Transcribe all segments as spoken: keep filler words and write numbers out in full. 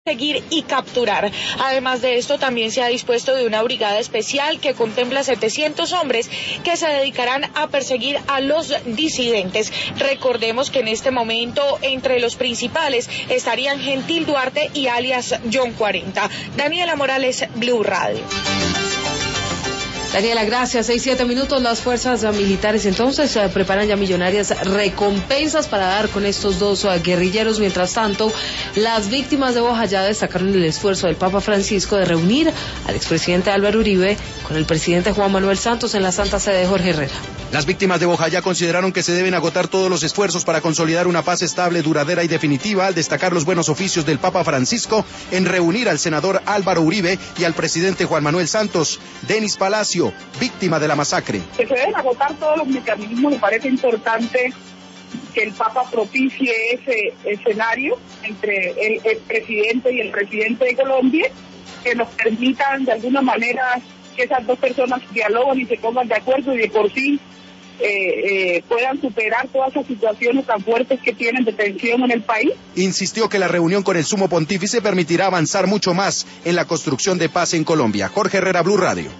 seguir y capturar. Además de esto, también se ha dispuesto de una brigada especial que contempla setecientos hombres que se dedicarán a perseguir a los disidentes. Recordemos que en este momento entre los principales estarían Gentil Duarte y alias John cuarenta. Daniela Morales, Blue Radio. Daniela, gracias. Seis, siete minutos. Las fuerzas militares entonces eh, preparan ya millonarias recompensas para dar con estos dos uh, guerrilleros. Mientras tanto, las víctimas de Bojayá destacaron el esfuerzo del Papa Francisco de reunir al expresidente Álvaro Uribe con el presidente Juan Manuel Santos en la Santa Sede. Jorge Herrera. Las víctimas de Bojayá consideraron que se deben agotar todos los esfuerzos para consolidar una paz estable, duradera y definitiva, al destacar los buenos oficios del Papa Francisco en reunir al senador Álvaro Uribe y al presidente Juan Manuel Santos. Denis Palacio, víctima de la masacre. Que se deben agotar todos los mecanismos. Me parece importante que el Papa propicie ese escenario entre el, el presidente y el presidente de Colombia, que nos permitan de alguna manera que esas dos personas dialoguen y se pongan de acuerdo y de por sí Eh, eh, puedan superar todas esas situaciones tan fuertes que tienen de tensión en el país. Insistió que la reunión con el sumo pontífice permitirá avanzar mucho más en la construcción de paz en Colombia. Jorge Herrera, Blue Radio.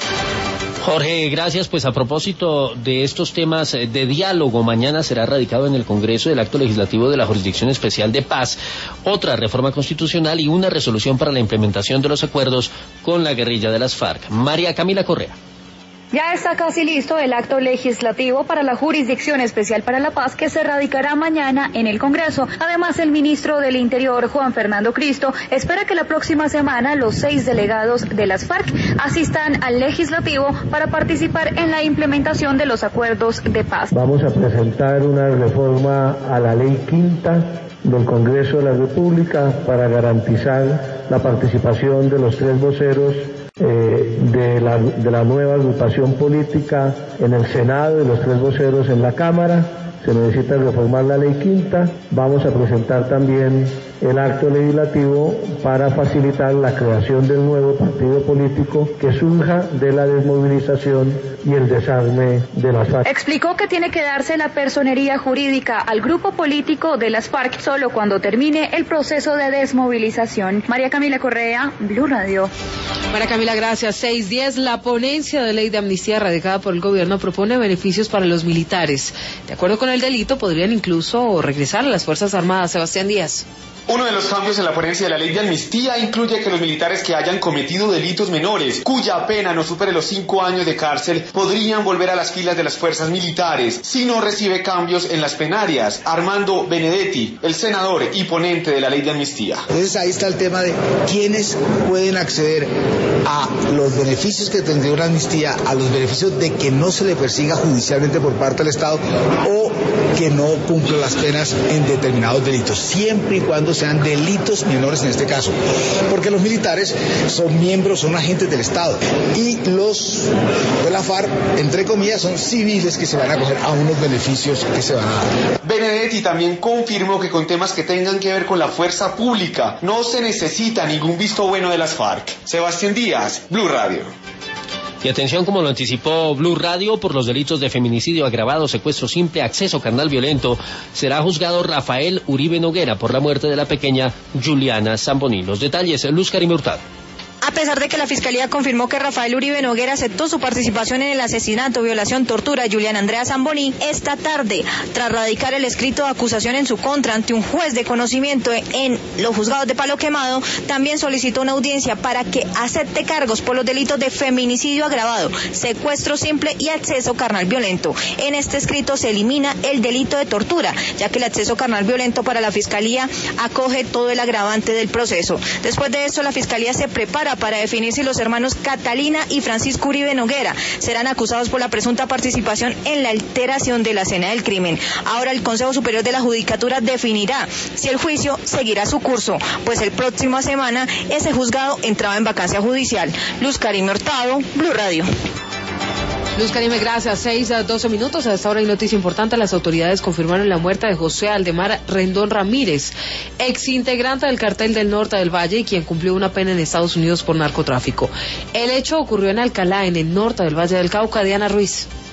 Jorge, gracias. Pues a propósito de estos temas de diálogo, mañana será radicado en el Congreso el acto legislativo de la Jurisdicción Especial de Paz, otra reforma constitucional y una resolución para la implementación de los acuerdos con la guerrilla de las FARC. María Camila Correa. Ya está casi listo el acto legislativo para la Jurisdicción Especial para la Paz que se radicará mañana en el Congreso. Además, el ministro del Interior, Juan Fernando Cristo, espera que la próxima semana los seis delegados de las FARC asistan al legislativo para participar en la implementación de los acuerdos de paz. Vamos a presentar una reforma a la ley quinta del Congreso de la República para garantizar la participación de los tres voceros Eh, de, la, de la nueva agrupación política en el Senado y los tres voceros en la Cámara. Se necesita reformar la ley quinta. Vamos a presentar también el acto legislativo para facilitar la creación del nuevo partido político que surja de la desmovilización y el desarme de las FARC. Explicó que tiene que darse la personería jurídica al grupo político de las FARC solo cuando termine el proceso de desmovilización. María Camila Correa, Blue Radio. María Camila, gracias. seis diez. La ponencia de ley de amnistía radicada por el gobierno propone beneficios para los militares. De acuerdo con el delito, podrían incluso regresar a las Fuerzas Armadas. Sebastián Díaz. Uno de los cambios en la ponencia de la ley de amnistía incluye que los militares que hayan cometido delitos menores, cuya pena no supere los cinco años de cárcel, podrían volver a las filas de las fuerzas militares si no recibe cambios en las penarias. Armando Benedetti, el senador y ponente de la ley de amnistía. Entonces ahí está el tema de quiénes pueden acceder a los beneficios que tendría una amnistía, a los beneficios de que no se le persiga judicialmente por parte del Estado o que no cumpla las penas en determinados delitos, siempre y cuando sean delitos menores en este caso, porque los militares son miembros, son agentes del Estado y los de la FARC, entre comillas, son civiles que se van a coger a unos beneficios que se van a dar. Benedetti también confirmó que con temas que tengan que ver con la fuerza pública no se necesita ningún visto bueno de las FARC. Sebastián Díaz, Blue Radio. Y atención, como lo anticipó Blue Radio, por los delitos de feminicidio agravado, secuestro simple, acceso carnal violento, será juzgado Rafael Uribe Noguera por la muerte de la pequeña Juliana Zamboni. Los detalles, Luz Karim Hurtado. A pesar de que la Fiscalía confirmó que Rafael Uribe Noguera aceptó su participación en el asesinato, violación, tortura de Juliana Andrea Zamboni, esta tarde, tras radicar el escrito de acusación en su contra ante un juez de conocimiento en los juzgados de Palo Quemado, también solicitó una audiencia para que acepte cargos por los delitos de feminicidio agravado, secuestro simple y acceso carnal violento. En este escrito se elimina el delito de tortura, ya que el acceso carnal violento para la Fiscalía acoge todo el agravante del proceso. Después de eso, la Fiscalía se prepara para definir si los hermanos Catalina y Francisco Uribe Noguera serán acusados por la presunta participación en la alteración de la escena del crimen. Ahora el Consejo Superior de la Judicatura definirá si el juicio seguirá su curso, pues el próxima semana ese juzgado entraba en vacancia judicial. Luz Karim Hurtado, Blue Radio. Luz Karime, gracias. seis a doce minutos. A esta hora hay noticia importante. Las autoridades confirmaron la muerte de José Aldemar Rendón Ramírez, ex integrante del Cartel del Norte del Valle y quien cumplió una pena en Estados Unidos por narcotráfico. El hecho ocurrió en Alcalá, en el norte del Valle del Cauca. Diana Ruiz.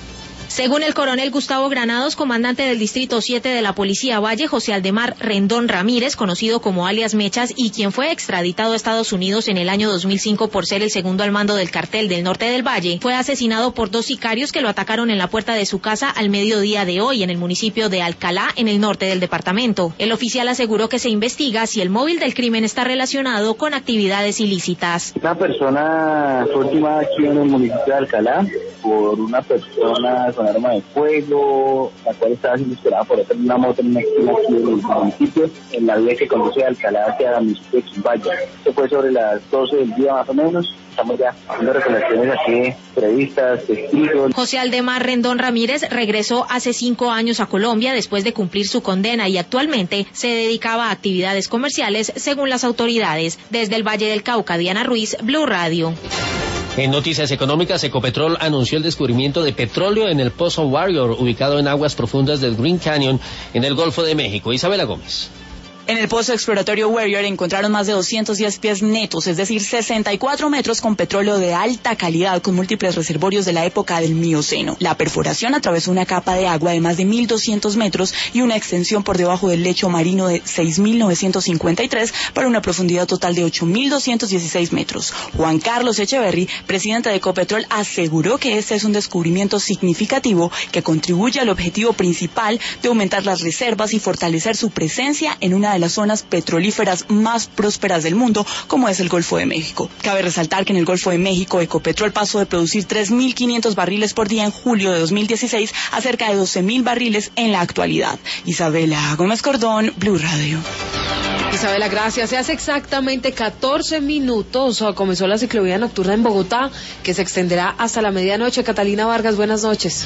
Según el coronel Gustavo Granados, comandante del Distrito siete de la Policía Valle, José Aldemar Rendón Ramírez, conocido como alias Mechas y quien fue extraditado a Estados Unidos en el año dos mil cinco por ser el segundo al mando del cartel del norte del Valle, fue asesinado por dos sicarios que lo atacaron en la puerta de su casa al mediodía de hoy en el municipio de Alcalá, en el norte del departamento. El oficial aseguró que se investiga si el móvil del crimen está relacionado con actividades ilícitas. Una persona fue ultimada aquí en el municipio de Alcalá por una persona con arma de fuego, la cual estaba siendo esperada por otra una moto en una esquina aquí en el municipio, en la vía que conduce de Alcalá hacia el municipio de Quimbaya. Esto fue sobre las doce del día más o menos. Estamos ya haciendo recolecciones aquí, previstas, testigos. José Aldemar Rendón Ramírez regresó hace cinco años a Colombia después de cumplir su condena y actualmente se dedicaba a actividades comerciales según las autoridades. Desde el Valle del Cauca, Diana Ruiz, Blue Radio. En noticias económicas, Ecopetrol anunció el descubrimiento de petróleo en el Pozo Warrior, ubicado en aguas profundas del Green Canyon, en el Golfo de México. Isabela Gómez. En el pozo exploratorio Warrior encontraron más de doscientos diez pies netos, es decir, sesenta y cuatro metros con petróleo de alta calidad con múltiples reservorios de la época del Mioceno. La perforación atravesó una capa de agua de más de mil doscientos metros y una extensión por debajo del lecho marino de seis mil novecientos cincuenta y tres para una profundidad total de ocho mil doscientos dieciséis metros. Juan Carlos Echeverry, presidente de Ecopetrol, aseguró que este es un descubrimiento significativo que contribuye al objetivo principal de aumentar las reservas y fortalecer su presencia en una de las zonas petrolíferas más prósperas del mundo, como es el Golfo de México. Cabe resaltar que en el Golfo de México, Ecopetrol pasó de producir tres mil quinientos barriles por día en julio de dos mil dieciséis a cerca de doce mil barriles en la actualidad. Isabela Gómez Cordón, Blue Radio. Isabela, gracias. Hace exactamente catorce minutos comenzó la ciclovía nocturna en Bogotá, que se extenderá hasta la medianoche. Catalina Vargas, buenas noches.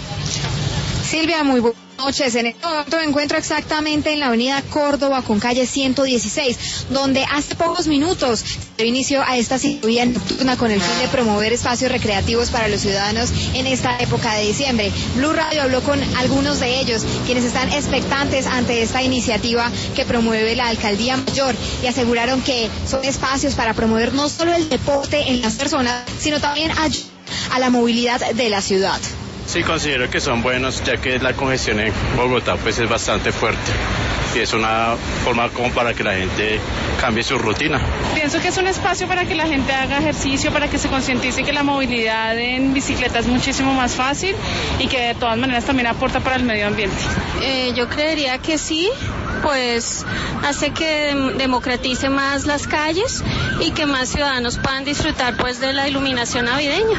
Silvia, muy buenas noches. En este momento me encuentro exactamente en la avenida Córdoba con calle ciento dieciséis, donde hace pocos minutos se dio inicio a esta ciclovía nocturna con el fin de promover espacios recreativos para los ciudadanos en esta época de diciembre. Blue Radio habló con algunos de ellos, quienes están expectantes ante esta iniciativa que promueve la Alcaldía Mayor, y aseguraron que son espacios para promover no solo el deporte en las personas, sino también ayudar a la movilidad de la ciudad. Sí, considero que son buenos, ya que la congestión en Bogotá pues es bastante fuerte y es una forma como para que la gente cambie su rutina. Pienso que es un espacio para que la gente haga ejercicio, para que se concientice que la movilidad en bicicleta es muchísimo más fácil y que de todas maneras también aporta para el medio ambiente. Eh, yo creería que sí, pues hace que democratice más las calles y que más ciudadanos puedan disfrutar pues de la iluminación navideña.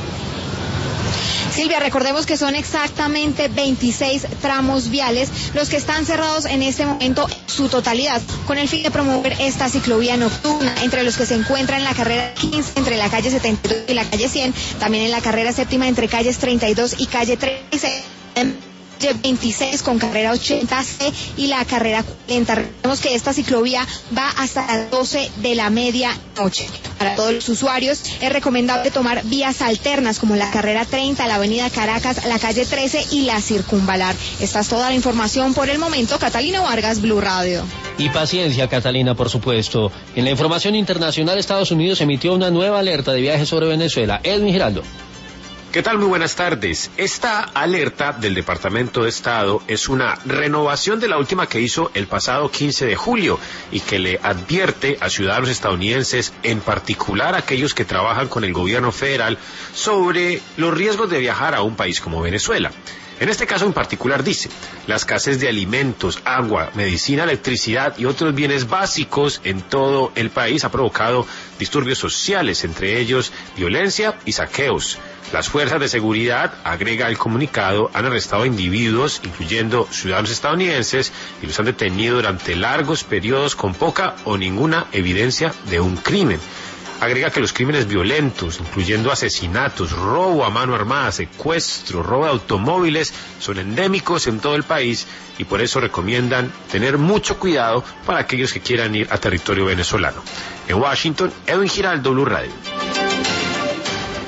Silvia, recordemos que son exactamente veintiséis tramos viales los que están cerrados en este momento en su totalidad, con el fin de promover esta ciclovía nocturna, entre los que se encuentra en la carrera quince entre la calle setenta y dos y la calle cien, también en la carrera séptima entre calles treinta y dos y calle treinta y seis, veintiséis con carrera ochenta C y la carrera cuarenta. Recordemos que esta ciclovía va hasta las doce de la medianoche. Para todos los usuarios es recomendable tomar vías alternas como la carrera treinta, la avenida Caracas, la calle trece y la circunvalar. Esta es toda la información por el momento. Catalina Vargas, Blue Radio. Y paciencia, Catalina, por supuesto. En la información internacional, Estados Unidos emitió una nueva alerta de viaje sobre Venezuela. Edwin Giraldo. ¿Qué tal? Muy buenas tardes. Esta alerta del Departamento de Estado es una renovación de la última que hizo el pasado quince de julio y que le advierte a ciudadanos estadounidenses, en particular aquellos que trabajan con el gobierno federal, sobre los riesgos de viajar a un país como Venezuela. En este caso en particular dice, la escasez de alimentos, agua, medicina, electricidad y otros bienes básicos en todo el país ha provocado disturbios sociales, entre ellos violencia y saqueos. Las fuerzas de seguridad, agrega el comunicado, han arrestado individuos, incluyendo ciudadanos estadounidenses, y los han detenido durante largos periodos con poca o ninguna evidencia de un crimen. Agrega que los crímenes violentos, incluyendo asesinatos, robo a mano armada, secuestro, robo de automóviles, son endémicos en todo el país y por eso recomiendan tener mucho cuidado para aquellos que quieran ir a territorio venezolano. En Washington, Edwin Giraldo, Blue Radio.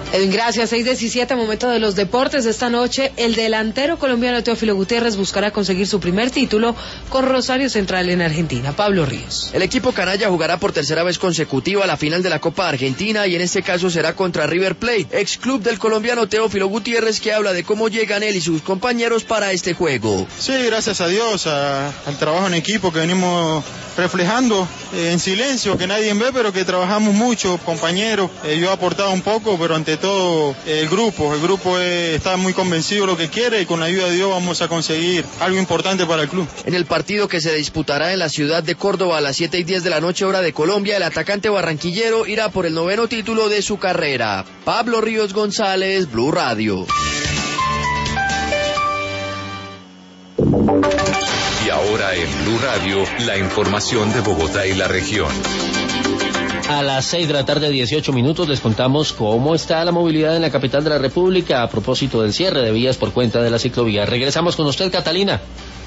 Edwin, gracias. seis diecisiete, momento de los deportes. Esta noche, el delantero colombiano Teófilo Gutiérrez buscará conseguir su primer título con Rosario Central en Argentina. Pablo Ríos. El equipo canalla jugará por tercera vez consecutiva la final de la Copa Argentina y en este caso será contra River Plate, ex club del colombiano Teófilo Gutiérrez, que habla de cómo llegan él y sus compañeros para este juego. Sí, gracias a Dios, a, al trabajo en equipo que venimos reflejando eh, en silencio, que nadie ve, pero que trabajamos mucho, compañeros. Eh, yo he aportado un poco, pero ante todo eh, el grupo. El grupo eh, está muy convencido de lo que quiere y con la ayuda de Dios vamos a conseguir algo importante para el club. En el partido que se disputará en la ciudad de Córdoba a las siete y diez de la noche hora de Colombia, el atacante barranquillero irá por el noveno título de su carrera. Pablo Ríos González, Blue Radio. Y ahora en Blue Radio, la información de Bogotá y la región. A las seis de la tarde, dieciocho minutos, les contamos cómo está la movilidad en la capital de la República a propósito del cierre de vías por cuenta de la ciclovía. Regresamos con usted, Catalina.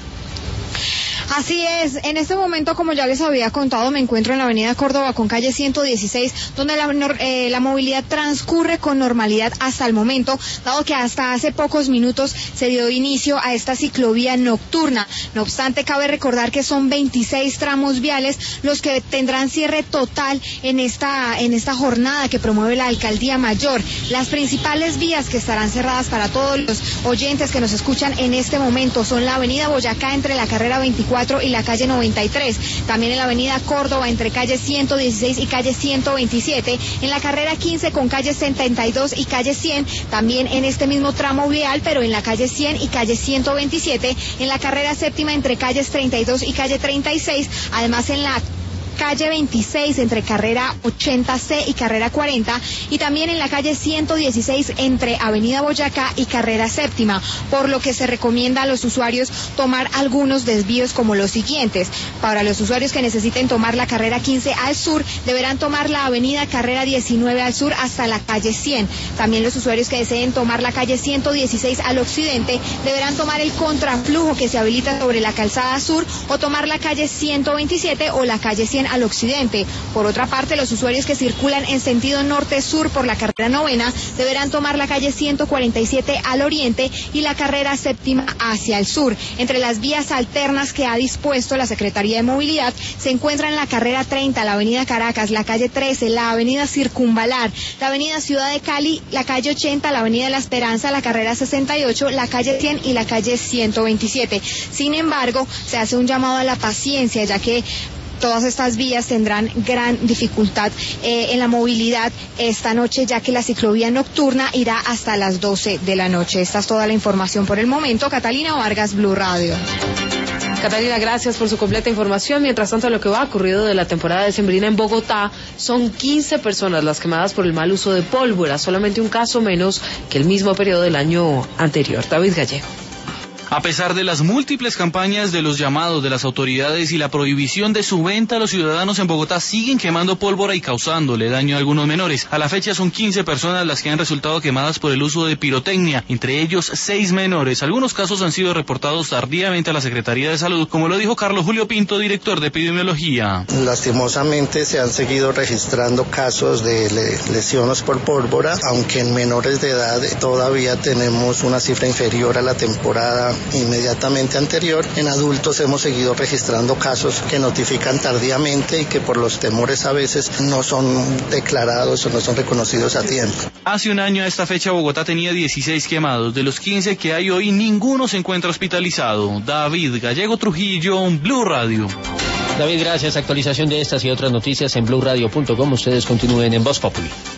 Así es, en este momento, como ya les había contado, me encuentro en la avenida Córdoba con calle ciento dieciséis, donde la, eh, la movilidad transcurre con normalidad hasta el momento, dado que hasta hace pocos minutos se dio inicio a esta ciclovía nocturna. No obstante, cabe recordar que son veintiséis tramos viales los que tendrán cierre total en esta, en esta jornada que promueve la Alcaldía Mayor. Las principales vías que estarán cerradas para todos los oyentes que nos escuchan en este momento son la avenida Boyacá entre la carrera veinticuatro y la calle noventa y tres, también en la avenida Córdoba entre calle ciento dieciséis y calle ciento veintisiete, en la carrera quince con calle setenta y dos y calle cien, también en este mismo tramo vial, pero en la calle cien y calle ciento veintisiete, en la carrera séptima entre calles treinta y dos y calle treinta y seis, además en la calle veintiséis entre carrera ochenta ce y carrera cuarenta, y también en la calle ciento dieciséis entre avenida Boyacá y carrera séptima, por lo que se recomienda a los usuarios tomar algunos desvíos como los siguientes. Para los usuarios que necesiten tomar la carrera quince al sur, deberán tomar la avenida carrera diecinueve al sur hasta la calle cien. También los usuarios que deseen tomar la calle ciento dieciséis al occidente, deberán tomar el contraflujo que se habilita sobre la calzada sur o tomar la calle ciento veintisiete o la calle cien al occidente. Por otra parte, los usuarios que circulan en sentido norte-sur por la carrera novena deberán tomar la calle ciento cuarenta y siete al oriente y la carrera séptima hacia el sur. Entre las vías alternas que ha dispuesto la Secretaría de Movilidad se encuentran la carrera treinta, la avenida Caracas, la calle trece, la avenida Circunvalar, la avenida Ciudad de Cali, la calle ochenta, la avenida La Esperanza, la carrera sesenta y ocho, la calle cien y la calle ciento veintisiete. Sin embargo, se hace un llamado a la paciencia, ya que todas estas vías tendrán gran dificultad eh, en la movilidad esta noche, ya que la ciclovía nocturna irá hasta las doce de la noche. Esta es toda la información por el momento. Catalina Vargas, Blue Radio. Catalina, gracias por su completa información. Mientras tanto, lo que va ocurrido de la temporada decembrina en Bogotá, son quince personas las quemadas por el mal uso de pólvora, solamente un caso menos que el mismo periodo del año anterior. David Gallego. A pesar de las múltiples campañas de los llamados de las autoridades y la prohibición de su venta, los ciudadanos en Bogotá siguen quemando pólvora y causándole daño a algunos menores. A la fecha son quince personas las que han resultado quemadas por el uso de pirotecnia, entre ellos seis menores. Algunos casos han sido reportados tardíamente a la Secretaría de Salud, como lo dijo Carlos Julio Pinto, director de epidemiología. Lastimosamente se han seguido registrando casos de lesiones por pólvora, aunque en menores de edad todavía tenemos una cifra inferior a la temporada inmediatamente anterior. En adultos hemos seguido registrando casos que notifican tardíamente y que por los temores a veces no son declarados o no son reconocidos a tiempo. Hace un año a esta fecha Bogotá tenía dieciséis quemados. De los quince que hay hoy, ninguno se encuentra hospitalizado. David Gallego Trujillo, Blue Radio. David, gracias. Actualización de estas y otras noticias en blue radio punto com. Ustedes continúen en Voz Populi.